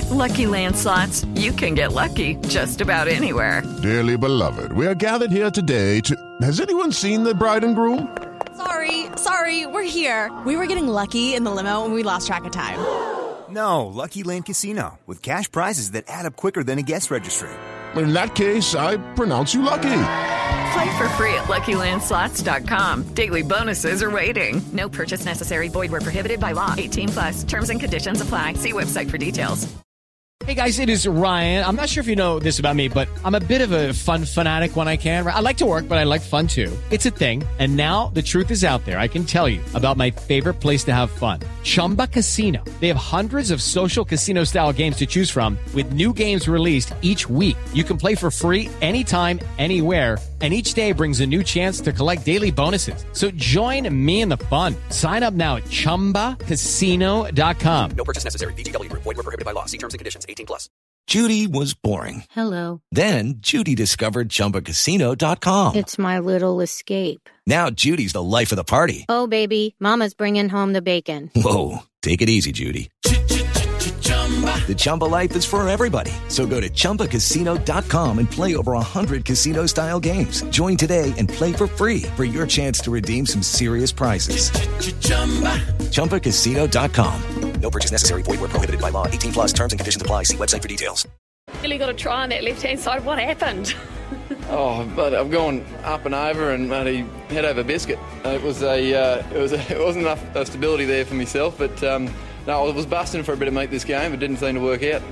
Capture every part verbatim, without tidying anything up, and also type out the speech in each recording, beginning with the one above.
With Lucky Land Slots, you can get lucky just about anywhere. Dearly beloved, we are gathered here today to... Has anyone seen the bride and groom? Sorry, sorry, we're here. We were getting lucky in the limo and we lost track of time. No, Lucky Land Casino, with cash prizes that add up quicker than a guest registry. In that case, I pronounce you lucky. Play for free at Lucky Land Slots dot com. Daily bonuses are waiting. No purchase necessary. Void where prohibited by law. eighteen plus. Terms and conditions apply. See website for details. Hey guys, it is Ryan. I'm not sure if you know this about me, but I'm a bit of a fun fanatic when I can. I like to work, but I like fun too. It's a thing. And now the truth is out there. I can tell you about my favorite place to have fun. Chumba Casino. They have hundreds of social casino style games to choose from with new games released each week. You can play for free anytime, anywhere. And each day brings a new chance to collect daily bonuses. So join me in the fun. Sign up now at chumba casino dot com. No purchase necessary. V G W Group. Void where prohibited by law. See terms and conditions. eighteen plus. Judy was boring. Hello. Then Judy discovered chumba casino dot com. It's my little escape. Now Judy's the life of the party. Oh, baby, mama's bringing home the bacon. Whoa, take it easy, Judy. The Chumba life is for everybody. So go to chumba casino dot com and play over one hundred casino-style games. Join today and play for free for your chance to redeem some serious prizes. chumba casino dot com. No purchase necessary. Void where prohibited by law. eighteen plus. Terms and conditions apply. See website for details. Really got to try on that left-hand side. What happened? Oh, but I'm going up and over and bloody head over biscuit. It was a, uh, it was, a, it wasn't enough uh, stability there for myself, but um, no, I was busting for a bit of mate this game. It didn't seem to work out.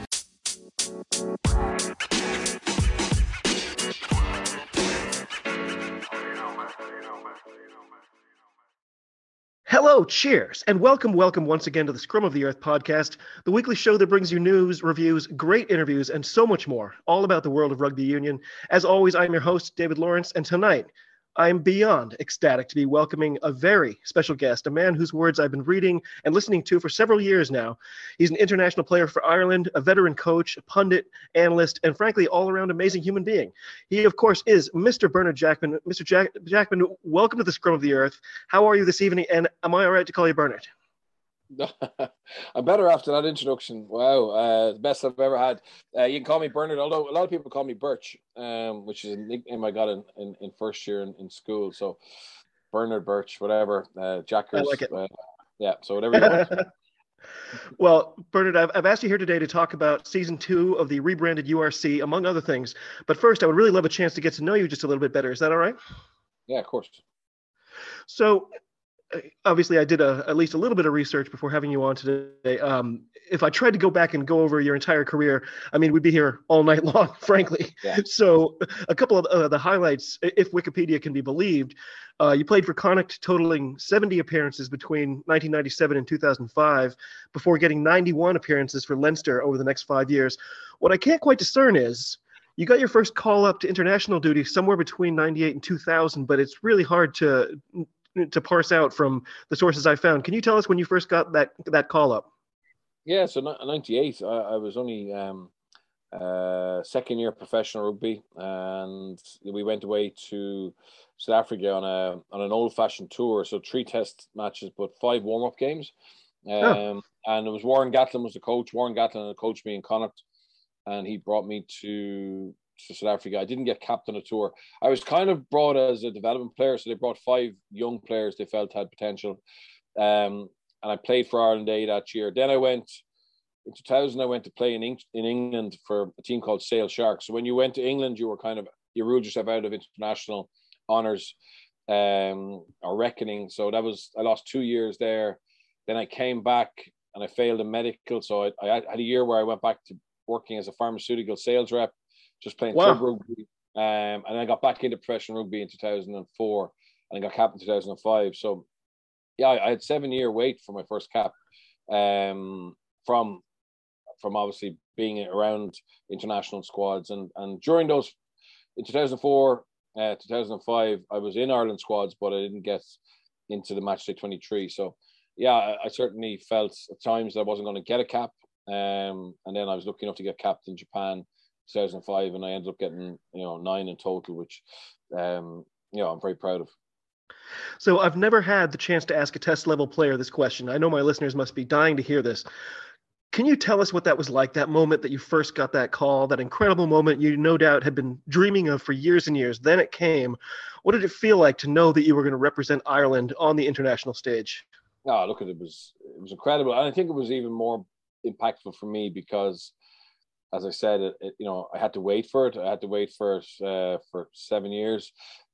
Hello, cheers, and welcome, welcome once again to the Scrum of the Earth podcast, the weekly show that brings you news, reviews, great interviews, and so much more, all about the world of rugby union. As always, I'm your host, David Lawrence, and tonight, I'm beyond ecstatic to be welcoming a very special guest, a man whose words I've been reading and listening to for several years now. He's an international player for Ireland, a veteran coach, a pundit, analyst, and frankly, all-around amazing human being. He, of course, is Mister Bernard Jackman. Mister Jack- Jackman, welcome to the Scrum of the Earth. How are you this evening, and am I all right to call you Bernard? I'm better after that introduction. Wow, uh, the best I've ever had. Uh, you can call me Bernard, although a lot of people call me Birch, um, which is a nickname I got in, in, in first year in, in school. So Bernard, Birch, whatever. Uh, Jackers. I like it. Uh, yeah, so whatever you want. Well, Bernard, I've, I've asked you here today to talk about season two of the rebranded U R C, among other things. But first, I would really love a chance to get to know you just a little bit better. Is that all right? Yeah, of course. So, obviously, I did a, at least a little bit of research before having you on today. Um, if I tried to go back and go over your entire career, I mean, we'd be here all night long, frankly. Yeah. So a couple of uh, the highlights, if Wikipedia can be believed, uh, you played for Connacht, totaling seventy appearances between nineteen ninety-seven and two thousand five, before getting ninety-one appearances for Leinster over the next five years. What I can't quite discern is, you got your first call up to international duty somewhere between ninety-eight and two thousand, but it's really hard to to parse out from the sources I found. Can you tell us when you first got that that call up? Yeah, so ninety-eight, I, I was only um, uh, second year professional rugby, and we went away to South Africa on a on an old fashioned tour. So three test matches, but five warm up games. Um, oh. And it was Warren Gatlin was the coach. Warren Gatlin coached me in Connacht, and he brought me to. to South Africa. I didn't get capped on a tour. I was kind of brought as a development player, so they brought five young players they felt had potential. Um, and I played for Ireland A that year. Then I went, in two thousand, I went to play in, in England for a team called Sale Sharks. So when you went to England, you were kind of, you ruled yourself out of international honours um, or reckoning. So that was, I lost two years there. Then I came back and I failed in medical. So I, I had a year where I went back to working as a pharmaceutical sales rep, just playing wow. club rugby, um, and I got back into professional rugby in two thousand four, and I got capped in two thousand five. So, yeah, I, I had seven year wait for my first cap, um, from from obviously being around international squads, and and during those in two thousand four, uh, two thousand five, I was in Ireland squads, but I didn't get into the matchday twenty-three. So, yeah, I, I certainly felt at times that I wasn't going to get a cap, um, and then I was lucky enough to get capped in Japan. two thousand five, and I ended up getting, you know, nine in total, which, um, you know, I'm very proud of. So I've never had the chance to ask a test level player this question. I know my listeners must be dying to hear this. Can you tell us what that was like, that moment that you first got that call, that incredible moment you no doubt had been dreaming of for years and years? Then it came. What did it feel like to know that you were going to represent Ireland on the international stage? Oh, look, it was it was incredible. And I think it was even more impactful for me because, as I said, it, it, you know, I had to wait for it. I had to wait for it uh, for seven years.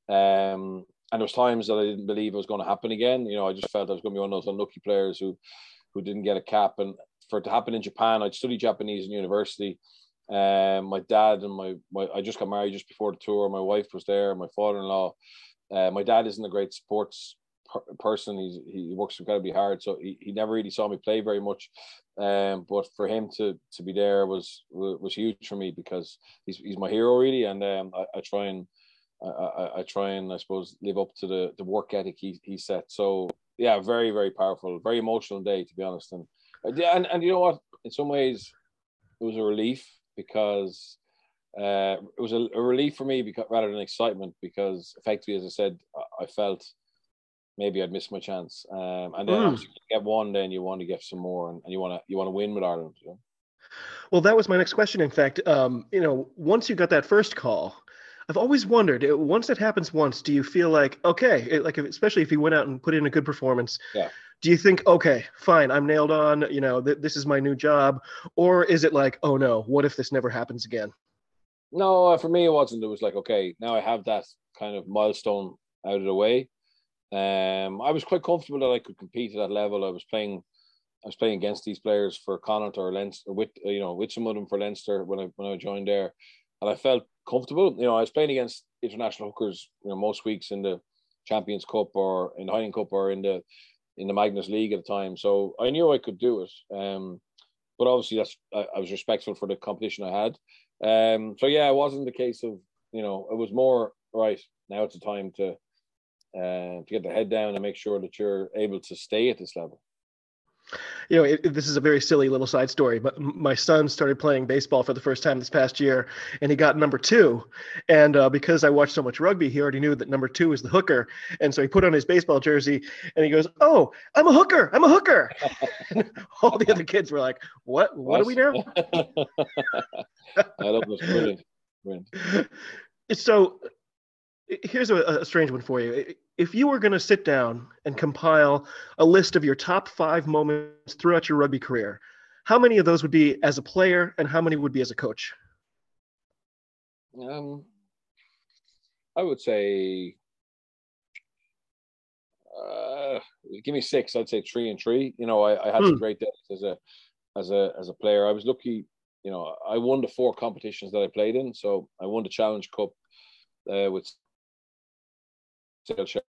Um, and there was times that I didn't believe it was going to happen again. You know, I just felt I was going to be one of those unlucky players who who didn't get a cap. And for it to happen in Japan, I'd studied Japanese in university. Um, my dad and my, my, I just got married just before the tour. My wife was there, my father-in-law. Uh, my dad isn't a great sports per- person. He's, he works incredibly hard. So he, he never really saw me play very much. Um, but for him to to be there was was huge for me because he's he's my hero really. And um, I, I try and I, I, I try and I suppose live up to the, the work ethic he, he set. So yeah, very, very powerful, very emotional day, to be honest. And yeah, and, and you know what? In some ways, it was a relief because uh, it was a, a relief for me because rather than excitement, because effectively, as I said, I felt maybe I'd missed my chance. Um, and then mm. obviously you get one, then you want to get some more, and, and you want to you want to win with Ireland. You know? Well, that was my next question. In fact, um, you know, once you got that first call, I've always wondered, once it happens once, do you feel like, okay, it, like especially if you went out and put in a good performance, yeah. do you think, okay, fine, I'm nailed on, you know, th- this is my new job? Or is it like, oh no, what if this never happens again? No, uh, for me, it wasn't. It was like, okay, now I have that kind of milestone out of the way. Um, I was quite comfortable that I could compete at that level. I was playing, I was playing against these players for Connacht or Leinster, with you know, with some of them for Leinster when I when I joined there, and I felt comfortable. You know, I was playing against international hookers, you know, most weeks in the Champions Cup or in the Heineken Cup or in the in the Magnus League at the time. So I knew I could do it. Um, but obviously that's I, I was respectful for the competition I had. Um, so yeah, it wasn't the case of, you know, it was more right. Now it's the time to uh, to get the head down and make sure that you're able to stay at this level. You know, it, this is a very silly little side story, but my son started playing baseball for the first time this past year, and he got number two. And uh, because I watched so much rugby, he already knew that number two is the hooker. And so he put on his baseball jersey, and he goes, "Oh, I'm a hooker! I'm a hooker!" All the other kids were like, "What? What, what? are we now?" I love this. Brilliant. Brilliant. So here's a, a strange one for you. If you were going to sit down and compile a list of your top five moments throughout your rugby career, how many of those would be as a player and how many would be as a coach? Um, I would say, uh, give me six. I'd say three and three. You know, I, I had hmm. some great days as a as a as a player. I was lucky. You know, I won the four competitions that I played in. So I won the Challenge Cup uh, with Sale Sharks.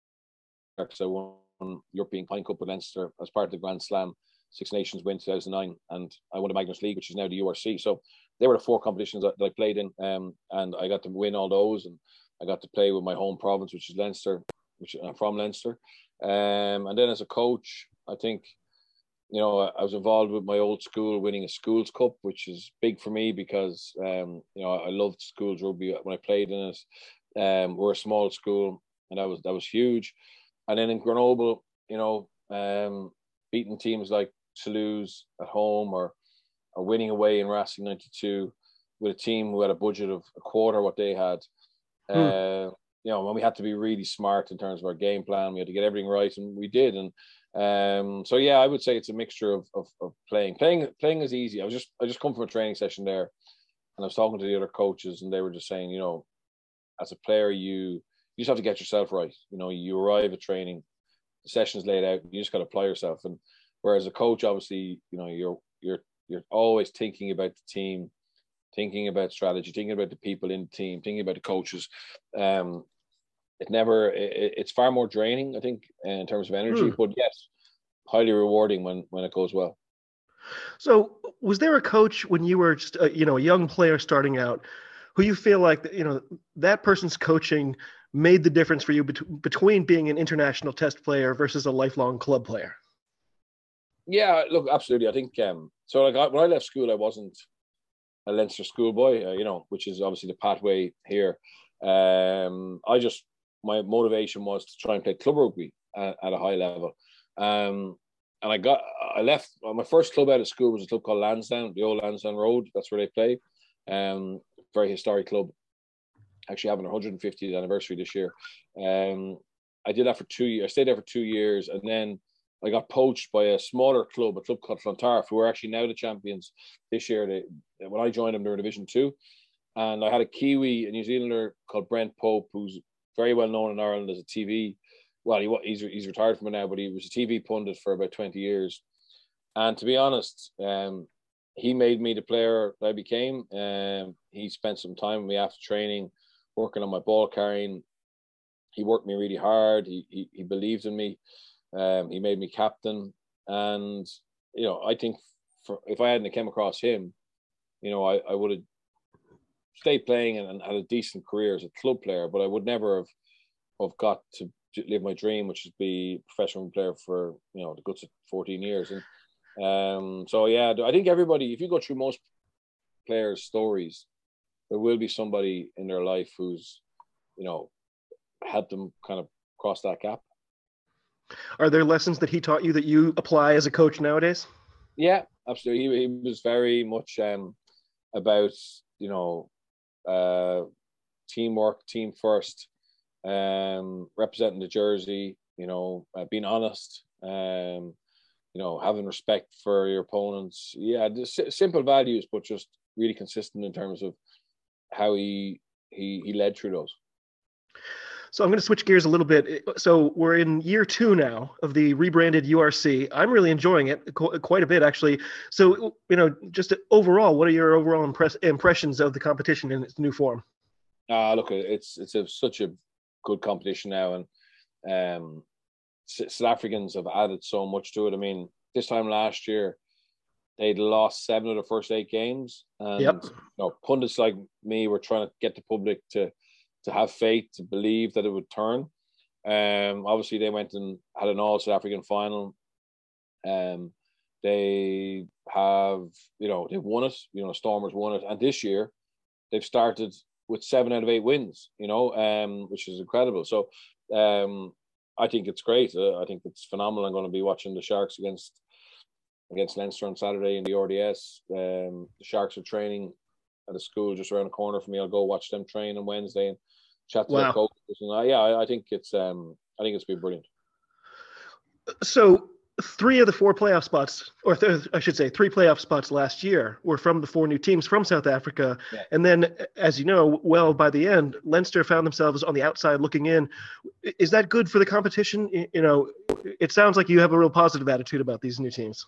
I won European Pine Cup with Leinster as part of the Grand Slam Six Nations win two thousand nine, and I won the Magnus League, which is now the U R C. So they were the four competitions that, that I played in, um, and I got to win all those, and I got to play with my home province, which is Leinster, which I'm from Leinster. Um, and then as a coach, I think, you know, I was involved with my old school winning a schools cup, which is big for me because, um, you know, I loved schools rugby when I played in it. Um, we're a small school, and that was that was huge. And then in Grenoble, you know, um, beating teams like Toulouse at home or or winning away in Racing ninety-two with a team who had a budget of a quarter what they had. Hmm. Uh, you know, when we had to be really smart in terms of our game plan, we had to get everything right, and we did. And um, so, yeah, I would say it's a mixture of, of of playing. Playing playing is easy. I was just I just come from a training session there, and I was talking to the other coaches, and they were just saying, you know, as a player, you you just have to get yourself right. You know, you arrive at training, the session's laid out, you just got to apply yourself. And whereas a coach, obviously, you know, you're you're you're always thinking about the team, thinking about strategy, thinking about the people in the team, thinking about the coaches. Um, it never, it, it's far more draining, I think, in terms of energy. Hmm. But yes, highly rewarding when when it goes well. So, was there a coach when you were just a, you know, a young player starting out, who you feel like, you know, that person's coaching made the difference for you bet- between being an international test player versus a lifelong club player? Yeah, look, absolutely. I think um, so. Like I, when I left school, I wasn't a Leinster schoolboy, uh, you know, which is obviously the pathway here. Um, I just, my motivation was to try and play club rugby at, at a high level. Um, and I got I left. Well, my first club out of school was a club called Lansdowne, the old Lansdowne Road. That's where they play. Um, very historic club. Actually having their one hundred fiftieth anniversary this year. Um, I did that for two years. I stayed there for two years, and then I got poached by a smaller club, a club called Clontarf, who are actually now the champions this year. They, when I joined them, they were Division Two, and I had a Kiwi, a New Zealander called Brent Pope, who's very well known in Ireland as a T V. Well, he, he's he's retired from it now, but he was a T V pundit for about twenty years. And to be honest, um, he made me the player that I became. Um, he spent some time with me after training, working on my ball carrying. He worked me really hard. He he, he believed in me. Um, he made me captain, and you know, I think for, if I hadn't come across him, you know, I, I would have stayed playing and, and had a decent career as a club player, but I would never have have got to live my dream, which is be a professional player for, you know, the guts of fourteen years. And um, so yeah, I think everybody, if you go through most players' stories, there will be somebody in their life who's, you know, helped them kind of cross that gap. Are there lessons that he taught you that you apply as a coach nowadays? Yeah, absolutely. He, he was very much um, about, you know, uh, teamwork, team first, um, representing the jersey, you know, uh, being honest, um, you know, having respect for your opponents. Yeah, just simple values, but just really consistent in terms of how he he he led through those. So I'm going to switch gears a little bit. So we're in year two now of the rebranded U R C. I'm really enjoying it quite a bit, actually. So, you know, just overall, what are your overall impress- impressions of the competition in its new form? Uh, look, it's it's a, such a good competition now, and um, South Africans have added so much to it. I mean, this time last year, they'd lost seven of the first eight games, and yep. you know, pundits like me were trying to get the public to to have faith, to believe that it would turn. Um, obviously, they went and had an all South African final. Um, they have, you know, they've won it. You know, Stormers won it, and this year they've started with seven out of eight wins. You know, um, which is incredible. So, um, I think it's great. Uh, I think it's phenomenal. I'm going to be watching the Sharks against against Leinster on Saturday in the R D S. Um, the Sharks are training at a school just around the corner from me. I'll go watch them train on Wednesday and chat to wow. their coaches. And I, yeah, I, I think it's um, I think it's been brilliant. So three of the four playoff spots, or th- I should say, three playoff spots last year were from the four new teams from South Africa. Yeah. And then, as you know, well, by the end, Leinster found themselves on the outside looking in. Is that good for the competition? You know, it sounds like you have a real positive attitude about these new teams.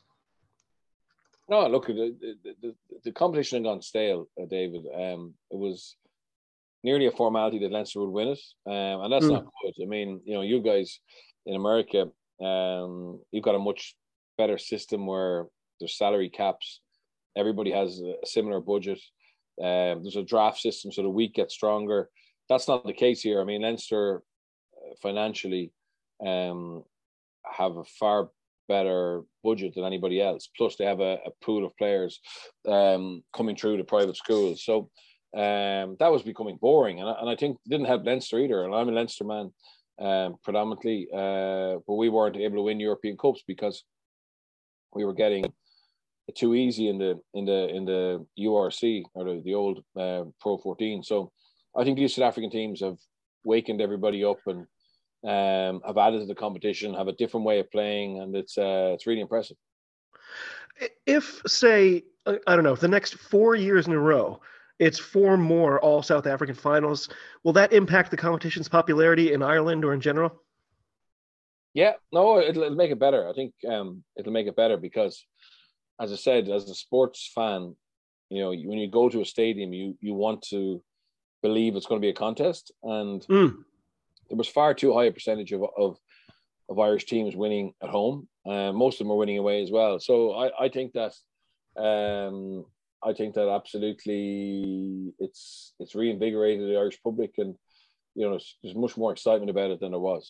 No, look, the the, the, the competition had gone stale, uh, David. Um, it was nearly a formality that Leinster would win it, um, and that's mm. not good. I mean, you know, you guys in America, um, you've got a much better system where there's salary caps. Everybody has a similar budget. Um, there's a draft system, so the week gets stronger. That's not the case here. I mean, Leinster uh, financially um, have a far better budget than anybody else. Plus, they have a, a pool of players um, coming through the private schools. So um, that was becoming boring, and I, and I think it didn't help Leinster either. And I'm a Leinster man um, predominantly, uh, but we weren't able to win European Cups because we were getting it too easy in the in the in the U R C or the, the old uh, Pro fourteen. So I think these South African teams have wakened everybody up and um, have added to the competition, have a different way of playing, and it's uh, it's really impressive. If, say, I don't know, the next four years in a row, it's four more all South African finals, will that impact the competition's popularity in Ireland or in general? Yeah, no, it'll, it'll make it better. I think um, it'll make it better because, as I said, as a sports fan, you know, when you go to a stadium, you you want to believe it's going to be a contest, and mm. there was far too high a percentage of of, of Irish teams winning at home. Uh, most of them are winning away as well. So I, I think that um, I think that absolutely it's it's reinvigorated the Irish public, and you know, there's, there's much more excitement about it than there was.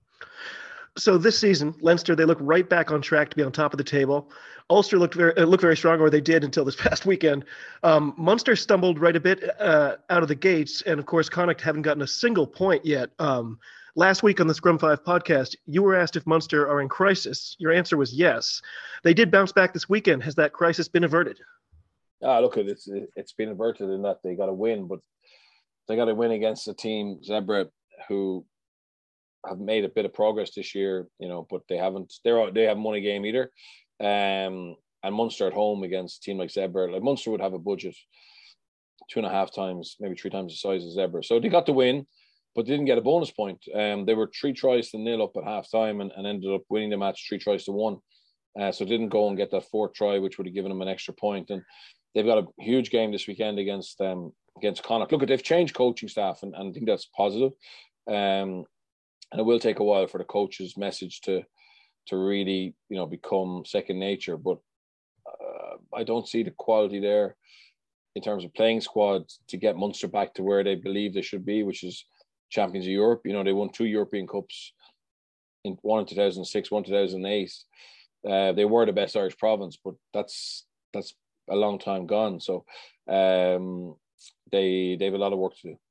So this season, Leinster, they look right back on track to be on top of the table. Ulster looked very, looked very strong, or they did until this past weekend. Um, Munster stumbled right a bit uh, out of the gates, and of course, Connacht haven't gotten a single point yet. Um, Last week on the Scrum five podcast, you were asked if Munster are in crisis. Your answer was yes. They did bounce back this weekend. Has that crisis been averted? Ah, look, it's it's been averted in that they got to win, but they got to win against a team, Zebre, who have made a bit of progress this year, you know, but they haven't. They're they haven't won a game either. Um, and Munster at home against a team like Zebre, like Munster would have a budget two and a half times, maybe three times the size of Zebre. So they got the win, but they didn't get a bonus point. Um, they were three tries to nil up at half time and, and ended up winning the match three tries to one. Uh, so didn't go and get that fourth try, which would have given them an extra point. And they've got a huge game this weekend against um, against Connacht. Look, they've changed coaching staff, and, and I think that's positive. Um, and it will take a while for the coach's message to to really, you know, become second nature. But uh, I don't see the quality there in terms of playing squad to get Munster back to where they believe they should be, which is champions of Europe. You know, they won two European Cups, in one in two thousand six, one in two thousand eight. Uh, they were the best Irish province, but that's that's a long time gone. So um, they they have a lot of work to do.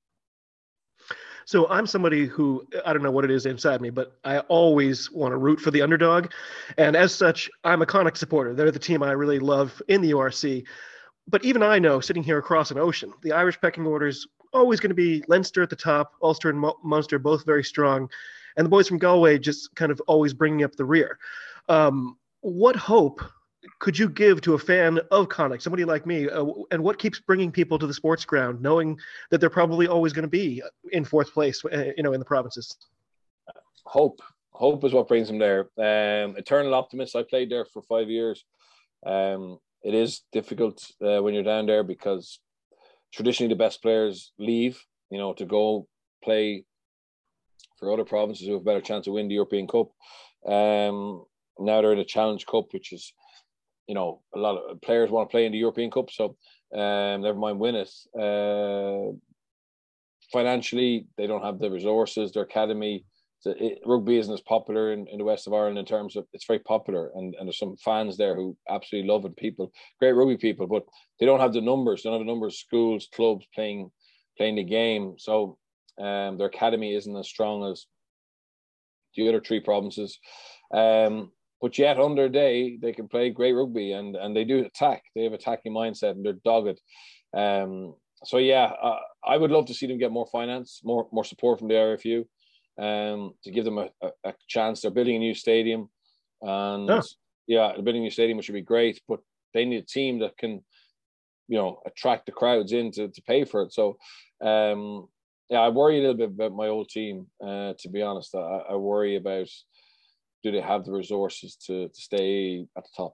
So I'm somebody who, I don't know what it is inside me, but I always want to root for the underdog. And as such, I'm a Connacht supporter. They're the team I really love in the U R C. But even I know, sitting here across an ocean, the Irish pecking order is always going to be Leinster at the top, Ulster and Munster both very strong, and the boys from Galway just kind of always bringing up the rear. Um, what hope could you give to a fan of Connacht, somebody like me, uh, and what keeps bringing people to the sports ground, knowing that they're probably always going to be in fourth place, uh, you know, in the provinces? Hope. Hope is what brings them there. Um, eternal optimist. I played there for five years. Um, It is difficult uh, when you're down there because traditionally the best players leave, you know, to go play for other provinces who have a better chance of winning the European Cup. Um, now they're in a Challenge Cup, which is, you know, a lot of players want to play in the European Cup, so um, never mind win it. Uh, financially, they don't have the resources. Their academy, it, rugby isn't as popular in, in the west of Ireland in terms of, it's very popular, and, and there's some fans there who absolutely love it. People, great rugby people, but they don't have the numbers. They don't have the number of schools, clubs playing playing the game. So um, their academy isn't as strong as the other three provinces. Um, but yet, on their day, they can play great rugby, and and they do attack. They have attacking mindset, and they're dogged. Um, so yeah, uh, I would love to see them get more finance, more more support from the I R F U. Um, to give them a, a, a chance. They're building a new stadium, and oh. yeah, they're building a new stadium, which would be great. But they need a team that can, you know, attract the crowds in to, to pay for it. So, um, yeah, I worry a little bit about my old team. Uh, to be honest, I, I worry about, do they have the resources to to stay at the top?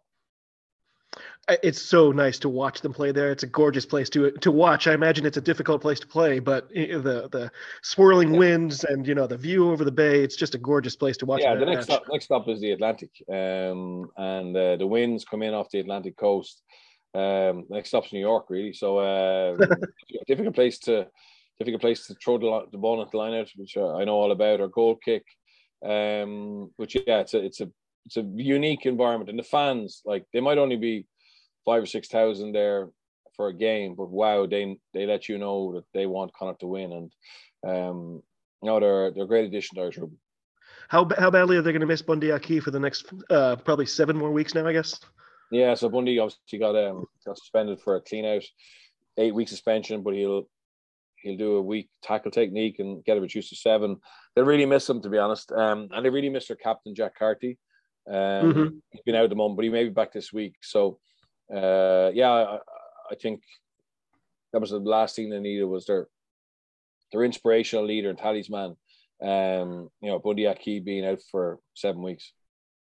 It's so nice to watch them play there. It's a gorgeous place to to watch. I imagine it's a difficult place to play, but the the swirling winds and, you know, the view over the bay, it's just a gorgeous place to watch. Yeah, the next stop, next stop is the Atlantic, um, and uh, the winds come in off the Atlantic coast. Um, next stop's New York, really. So um, difficult place to difficult place to throw the, the ball at the line out, which I know all about, or goal kick. Um, which yeah, it's a it's a it's a unique environment, and the fans, like, they might only be five or six thousand there for a game, but wow, they they let you know that they want Connacht to win, and um, no, they're they're a great addition to Irish rugby. How how badly are they going to miss Bundee Aki for the next uh, probably seven more weeks now, I guess? Yeah, so Bundee obviously got um got suspended for a clean out, eight week suspension, but he'll he'll do a week tackle technique and get it reduced to seven. They really miss him, to be honest, um, and they really miss their captain Jack Carty. Um, mm-hmm. He's been out at the moment, but he may be back this week. So. Uh, yeah, I, I think that was the last thing they needed, was their their inspirational leader and talisman. Um, you know, Bundee Aki being out for seven weeks.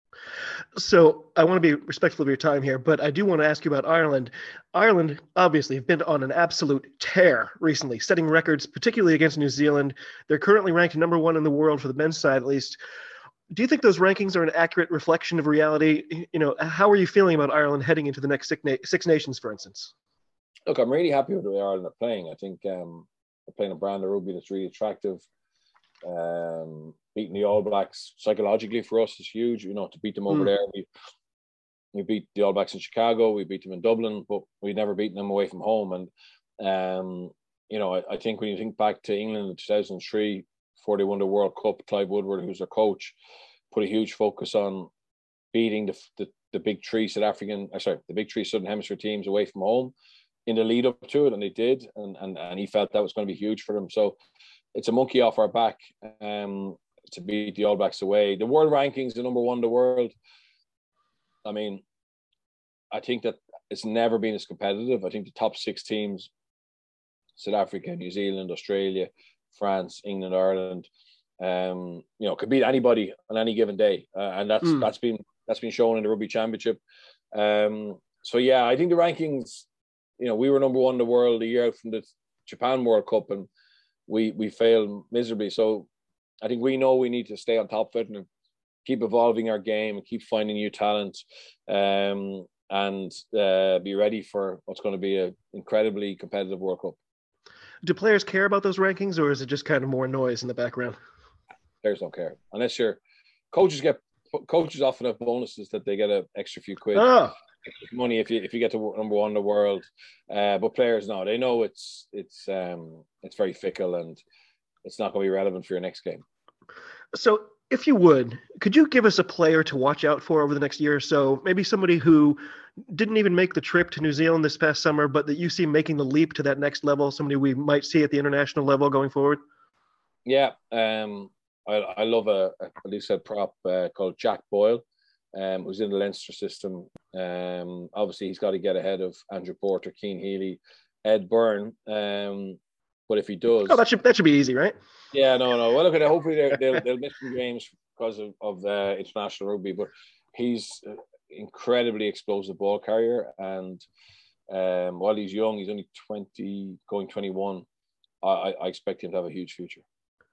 So I want to be respectful of your time here, but I do want to ask you about Ireland. Ireland obviously have been on an absolute tear recently, setting records, particularly against New Zealand. They're currently ranked number one in the world for the men's side, at least. Do you think those rankings are an accurate reflection of reality? You know, how are you feeling about Ireland heading into the next Six, Na- Six Nations, for instance? Look, I'm really happy with the way Ireland are playing. I think um, they're playing a brand of rugby that's really attractive. Um, beating the All Blacks psychologically for us is huge. You know, to beat them over mm. there. We we beat the All Blacks in Chicago. We beat them in Dublin, but we'd never beaten them away from home. And um, you know, I, I think when you think back to England in two thousand three, before they won the World Cup. Clive Woodward, who's their coach, put a huge focus on beating the the, the big three South African, uh, sorry, the big three Southern Hemisphere teams away from home in the lead up to it, and they did, and and and he felt that was going to be huge for them. So it's a monkey off our back um, to beat the All Blacks away. The world rankings, the number one in the world. I mean, I think that it's never been as competitive. I think the top six teams, South Africa, New Zealand, Australia, France, England, Ireland, um, you know, could beat anybody on any given day, uh, and that's mm. that's been that's been shown in the Rugby Championship. Um, so yeah, I think the rankings. You know, we were number one in the world a year out from the Japan World Cup, and we we failed miserably. So I think we know we need to stay on top of it and keep evolving our game and keep finding new talent, um, and uh, be ready for what's going to be an incredibly competitive World Cup. Do players care about those rankings, or is it just kind of more noise in the background? Players don't care unless you're coaches get coaches often have bonuses that they get an extra few quid. Oh. Money if you if you get to number one in the world, uh, but players no, they know it's it's um it's very fickle and it's not going to be relevant for your next game. So, if you would, could you give us a player to watch out for over the next year or so? Maybe somebody who didn't even make the trip to New Zealand this past summer, but that you see making the leap to that next level. Somebody we might see at the international level going forward. Yeah, um, I I love a, a loose head prop uh, called Jack Boyle. Um, who's in the Leinster system. Um, obviously, he's got to get ahead of Andrew Porter, Keane Healy, Ed Byrne. Um, but if he does, oh, that should that should be easy, right? Yeah, no, no. Well, look at it. Hopefully, they'll they'll miss some games because of of the international rugby. But he's an incredibly explosive ball carrier, and um, while he's young, he's only twenty, going twenty-one. I, I expect him to have a huge future.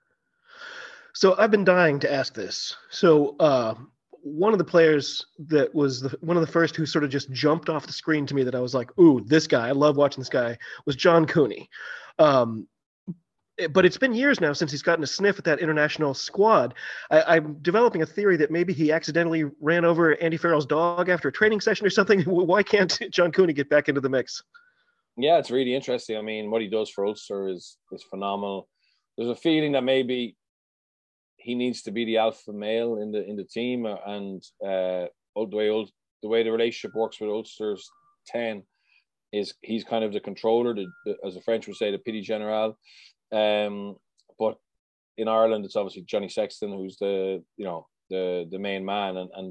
So I've been dying to ask this. So. Uh, One of the players that was the, one of the first who sort of just jumped off the screen to me that I was like, ooh, this guy, I love watching this guy, was John Cooney. Um, but it's been years now since he's gotten a sniff at that international squad. I, I'm developing a theory that maybe he accidentally ran over Andy Farrell's dog after a training session or something. Why can't John Cooney get back into the mix? Yeah, it's really interesting. I mean, what he does for Ulster is is phenomenal. There's a feeling that maybe he needs to be the alpha male in the in the team, and uh, the way the way the relationship works with Ulster's ten is he's kind of the controller, the, the, as the French would say, the petit general. Um, but in Ireland, it's obviously Johnny Sexton who's the you know the the main man, and and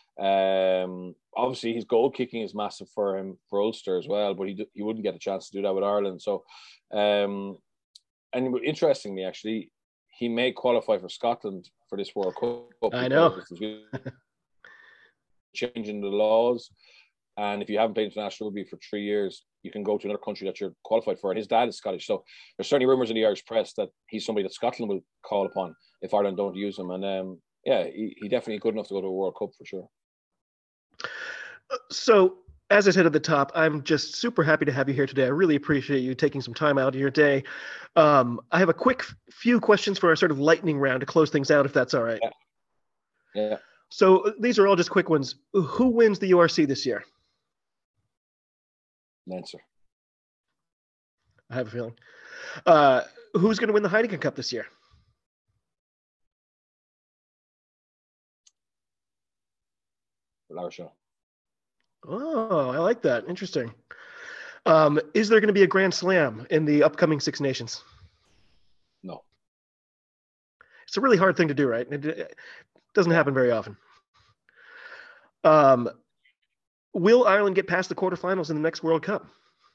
um, obviously his goal kicking is massive for him for Ulster as well. But he he wouldn't get a chance to do that with Ireland. So, um, and interestingly, actually. He may qualify for Scotland for this World Cup. I know. Changing the laws. And if you haven't played international rugby for three years, you can go to another country that you're qualified for. And his dad is Scottish. So there's certainly rumours in the Irish press that he's somebody that Scotland will call upon if Ireland don't use him. And um, yeah, he, he definitely good enough to go to a World Cup for sure. So, as I said at the top, I'm just super happy to have you here today. I really appreciate you taking some time out of your day. Um, I have a quick f- few questions for our sort of lightning round to close things out, if that's all right. Yeah. yeah. So these are all just quick ones. Who wins the U R C this year? Leinster. I have a feeling. Uh, who's going to win the Heineken Cup this year? La Rochelle. Oh, I like that. Interesting. Um, is there going to be a Grand Slam in the upcoming Six Nations? No. It's a really hard thing to do, right? It, it doesn't happen very often. Um, will Ireland get past the quarterfinals in the next World Cup?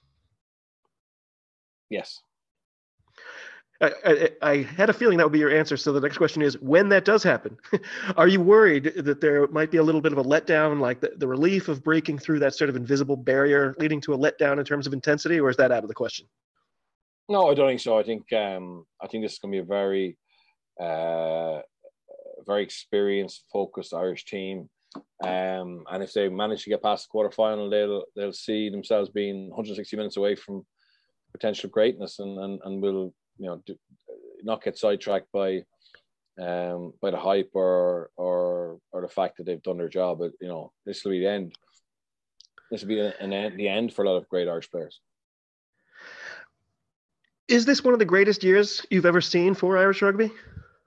Yes. I, I, I had a feeling that would be your answer. So the next question is, when that does happen, are you worried that there might be a little bit of a letdown, like the, the relief of breaking through that sort of invisible barrier leading to a letdown in terms of intensity, or is that out of the question? No, I don't think so. I think um, I think this is going to be a very, uh, very experienced, focused Irish team. Um, and if they manage to get past the quarterfinal, they'll they'll see themselves being one hundred sixty minutes away from potential greatness, and and, and will you know do, not get sidetracked by um, by the hype or or or the fact that they've done their job. But you know, this will be the end. This will be an end, the end for a lot of great Irish players. Is this one of the greatest years you've ever seen for Irish rugby?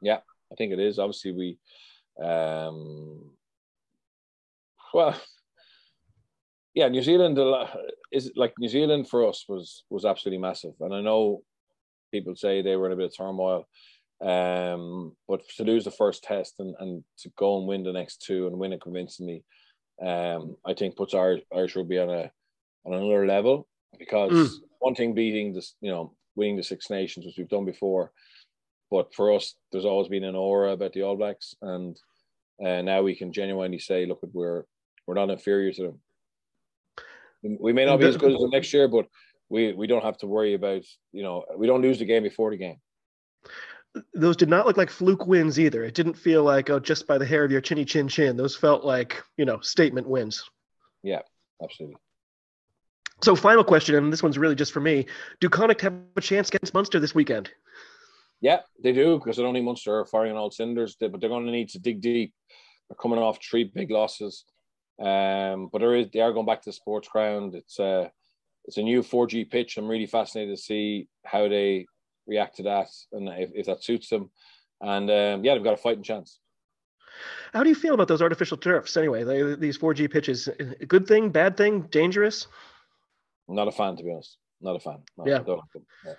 Yeah, I think it is. Obviously, we, um, well, yeah, New Zealand is like New Zealand for us was was absolutely massive, and I know people say they were in a bit of turmoil, um, but to lose the first test and, and to go and win the next two and win it convincingly, um, I think puts our Irish rugby on a on another level, because mm. one thing beating this, you know, winning the Six Nations, which we've done before, but for us, there's always been an aura about the All Blacks, and uh, now we can genuinely say, look, we're we're not inferior to them. We may not be as good as them next year, but we, we don't have to worry about, you know, we don't lose the game before the game. Those did not look like fluke wins either. It didn't feel like, oh, just by the hair of your chinny chin chin. Those felt like, you know, statement wins. Yeah, absolutely. So final question, and this one's really just for me. Do Connacht have a chance against Munster this weekend? Yeah, they do, because I don't think Munster are firing on all cylinders, but they're going to need to dig deep. They're coming off three big losses. Um, but there is, they are going back to the sports ground. It's a, it's a new four G pitch. I'm really fascinated to see how they react to that and if, if that suits them. And um, yeah, they've got a fighting chance. How do you feel about those artificial turfs anyway? They, these four G pitches, a good thing, bad thing, dangerous? I'm not a fan, to be honest. Not a fan. No, yeah. I don't like them. Yeah.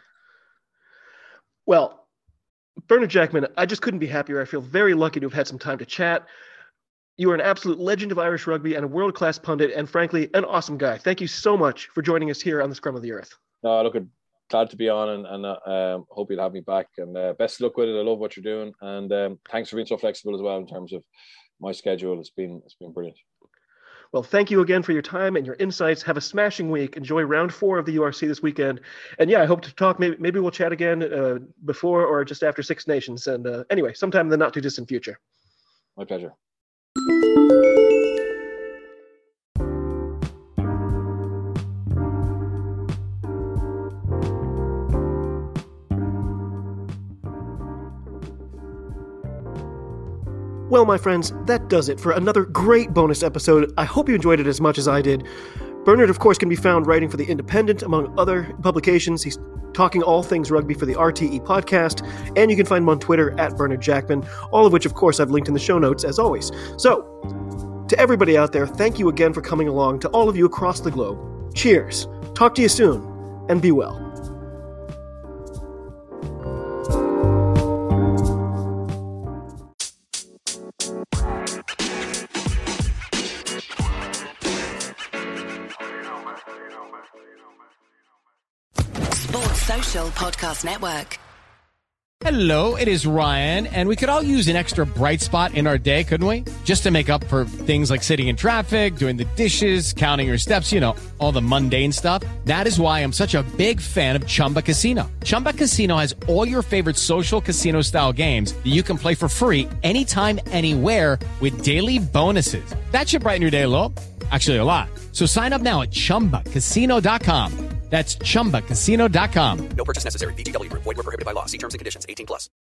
Well, Bernard Jackman, I just couldn't be happier. I feel very lucky to have had some time to chat. You are an absolute legend of Irish rugby and a world-class pundit, and frankly, an awesome guy. Thank you so much for joining us here on the Scrum of the Earth. No, look, glad to be on, and, and uh, um, hope you'll have me back. And uh, best of luck with it. I love what you're doing, and um, thanks for being so flexible as well in terms of my schedule. It's been it's been brilliant. Well, thank you again for your time and your insights. Have a smashing week. Enjoy round four of the U R C this weekend. And yeah, I hope to talk. Maybe maybe we'll chat again uh, before or just after Six Nations. And uh, anyway, sometime in the not too distant future. My pleasure. Well, my friends, that does it for another great bonus episode. I hope you enjoyed it as much as I did. Bernard, of course, can be found writing for The Independent, among other publications. He's talking all things rugby for the R T E podcast, and you can find him on Twitter at Bernard Jackman, all of which, of course, I've linked in the show notes, as always. So, to everybody out there, thank you again for coming along. To all of you across the globe, cheers. Talk to you soon, and be well. Social Podcast Network. Hello, it is Ryan, and we could all use an extra bright spot in our day, couldn't we? Just to make up for things like sitting in traffic, doing the dishes, counting your steps, you know, all the mundane stuff. That is why I'm such a big fan of Chumba Casino. Chumba Casino has all your favorite social casino-style games that you can play for free anytime, anywhere with daily bonuses. That should brighten your day a little. Actually, a lot. So sign up now at chumba casino dot com. That's chumba casino dot com. No purchase necessary. V G W Group. Void where prohibited by law. See terms and conditions. eighteen plus.